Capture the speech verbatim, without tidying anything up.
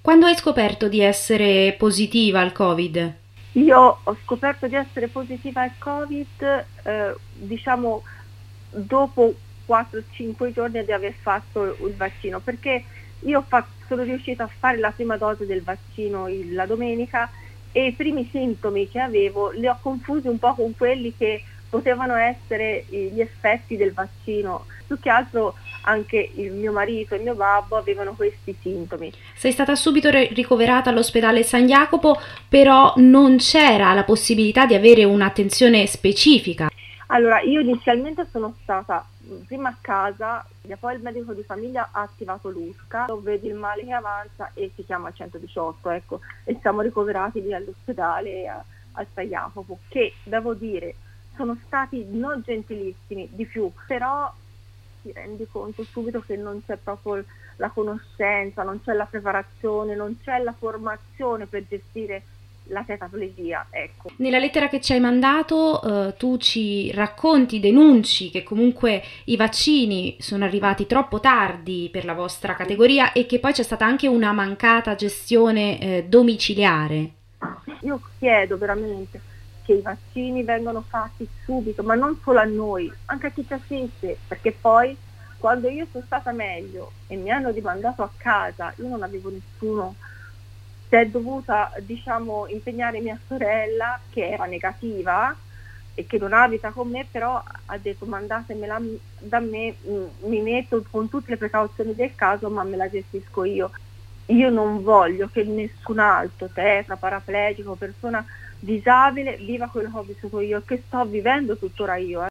Quando hai scoperto di essere positiva al Covid? Io ho scoperto di essere positiva al Covid, eh, diciamo, dopo quattro cinque giorni di aver fatto il vaccino, perché io ho fatto, sono riuscita a fare la prima dose del vaccino il- la domenica e i primi sintomi che avevo li ho confusi un po' con quelli che potevano essere eh, gli effetti del vaccino. Più che altro anche il mio marito e il mio babbo avevano questi sintomi. Sei stata subito re- ricoverata all'ospedale San Jacopo, però non c'era la possibilità di avere un'attenzione specifica. Allora, io inizialmente sono stata mh, prima a casa, e poi il medico di famiglia ha attivato l'U S C A, dove vedi il male che avanza e si chiama centodiciotto, ecco, e siamo ricoverati lì all'ospedale a, al San Jacopo, che devo dire sono stati non gentilissimi di più, però ti rendi conto subito che non c'è proprio la conoscenza, non c'è la preparazione, non c'è la formazione per gestire la tetaplegia, ecco. Nella lettera che ci hai mandato, eh, tu ci racconti, denunci che comunque i vaccini sono arrivati troppo tardi per la vostra categoria e che poi c'è stata anche una mancata gestione, eh, domiciliare. Io chiedo veramente che i vaccini vengano fatti subito, ma non solo a noi, anche a chi ci assiste, perché poi quando io sono stata meglio e mi hanno rimandato a casa, io non avevo nessuno, si è dovuta, diciamo, impegnare mia sorella, che era negativa e che non abita con me, però ha detto mandatemela da me, mh, mi metto con tutte le precauzioni del caso, ma me la gestisco io. Io non voglio che nessun altro tetra, paraplegico, persona disabile viva quello che ho vissuto io e che sto vivendo tuttora io. Eh.